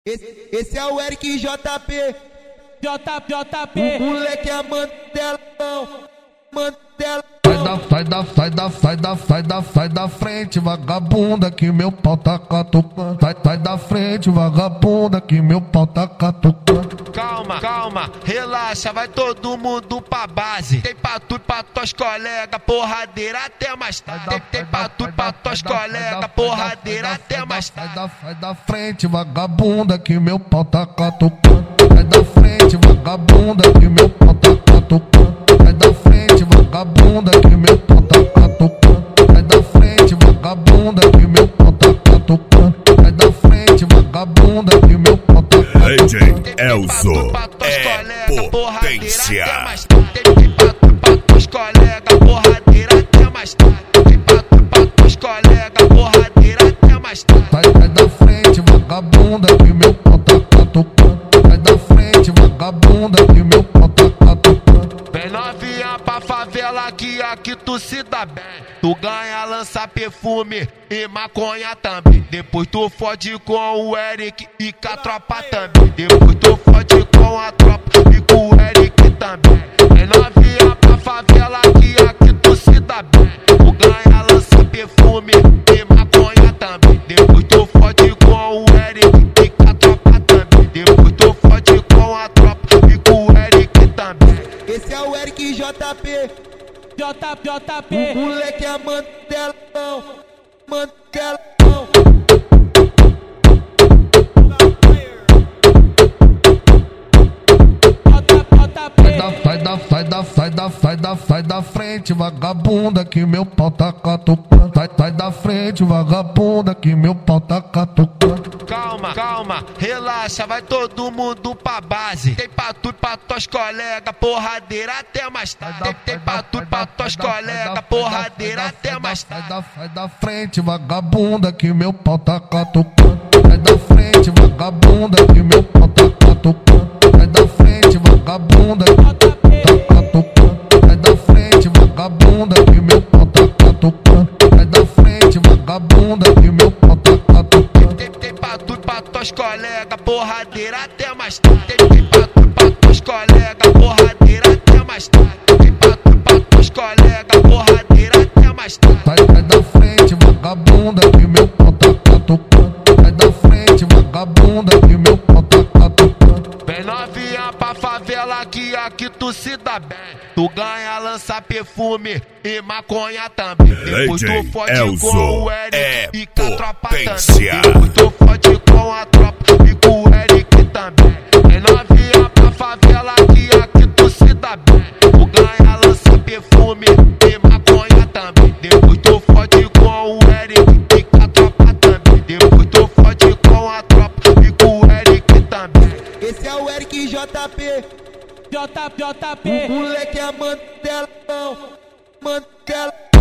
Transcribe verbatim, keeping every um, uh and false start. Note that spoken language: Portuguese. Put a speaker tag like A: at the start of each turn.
A: Esse, esse é o Eric J P.
B: J, JP.
A: O moleque é mantelão, mantelão.
C: Sai da, sai da, sai da, sai da, sai da frente, vagabunda, que meu pau tá catucando. Sai, sai da frente, vagabunda, que meu pau tá catucando.
D: Calma, calma, relaxa, vai todo mundo pra base. Tem pra tu, pra tuas colegas, porradeira até mais tarde. Tem, tem pra tu, pra tuas colegas, porradeira até mais tarde.
C: Sai da, sai da frente, vagabunda, que meu pau tá catucando. Sai da frente, vagabunda, que meu pau tá catucando. Sai da frente, vagabunda, que meu pau tá catucando. Sai da frente, vagabunda, que meu pau tá catucando. Sai da frente, vagabunda, que meu pau tá catucando.
E: D J Elzo é potência.
D: Tem pra tu, pra tuas colegas, porradeira até mais tarde. Tem pra tu, pra tuas colegas, porradeira até mais tarde.
C: Sai, sai da frente, vagabunda, que meu pau tá catucando. Sai da frente, vagabunda, que meu pau tá catucando.
D: Vem novinha pra favela que aqui tu se dá bem. Tu ganha, lança perfume e maconha também. Depois tu fode com o Eric e com a tropa também. Depois tu fode com a tropa e com o Eric também. Vem novinha pra favela que aqui tu se dá bem. Tu ganha, lança perfume e maconha também. Depois tu fode com o Eric e com a tropa também. Depois tu fode com a tropa e com o Eric também.
A: Esse é o Eric J P.
B: J,
A: O
B: JP.
A: moleque é mantelão, mantelão.
C: Sai da, sai da, sai da, sai da, sai da frente, vagabunda, que meu pau tá catucando. Sai, sai da frente, vagabunda, que meu pau tá catucando.
D: Calma, calma, relaxa, vai todo mundo pra base. Tem pra tu, pra tuas colegas, porradeira até mais tarde. Tem, tem pra tu, pra tuas colegas, porradeira até mais tarde.
C: Sai da, sai da frente, vagabunda, que meu pau tá catucando. Sai da frente, vagabunda, que meu pau tá catucando. Sai da frente, vagabunda, que meu pau tá catucando. Sai da frente, vagabunda, que meu pau tá catucando. Sai da frente, vagabunda, que meu pau tá catucando.
D: Tem, tem pra tu, pra tuas colegas, porradeira até mais tarde. Tem, tem pra tu, pra tuas colegas, porradeira até mais tarde. Tem pra tu, pra tuas colegas, porradeira até mais tarde.
C: Sai, sai da frente, vagabunda, que meu pau tá catucando. Sai da frente, vagabunda, que meu pau tá catucando.
D: Vem novinha pra favela que aqui tu se dá bem. Tu ganha, lança perfume e maconha também. Depois tu fode com o Eric e com a tropa também. Depois tu fode com a tropa e com o Eric também. Vem novinha pra favela que aqui tu se dá bem. Tu ganha, lança perfume e maconha também. Depois tu fode com o Eric e com a tropa também. Depois tu fode com a tropa e com o Eric também.
A: Esse é o Eric J P.
B: J,
A: O
B: JP.
A: moleque é mantelão, mantelão.